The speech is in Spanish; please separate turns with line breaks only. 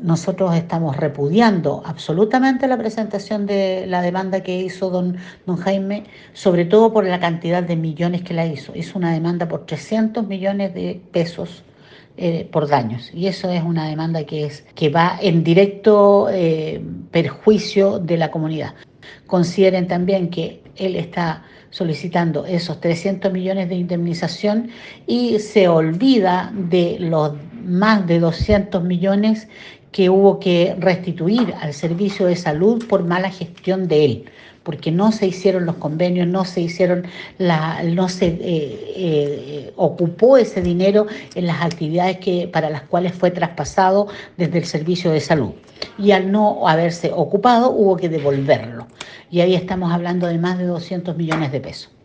nosotros estamos repudiando absolutamente la presentación de la demanda que hizo don Jaime, sobre todo por la cantidad de millones que la hizo. Hizo una demanda por 300 millones de pesos por daños, y eso es una demanda que va en directo perjuicio de la comunidad. Consideren también que él está solicitando esos 300 millones de indemnización y se olvida de los más de 200 millones que hubo que restituir al servicio de salud por mala gestión de él, porque no se hicieron los convenios, no se ocupó ese dinero en las actividades para las cuales fue traspasado desde el servicio de salud. Y al no haberse ocupado hubo que devolverlo. Y ahí estamos hablando de más de 200 millones de pesos.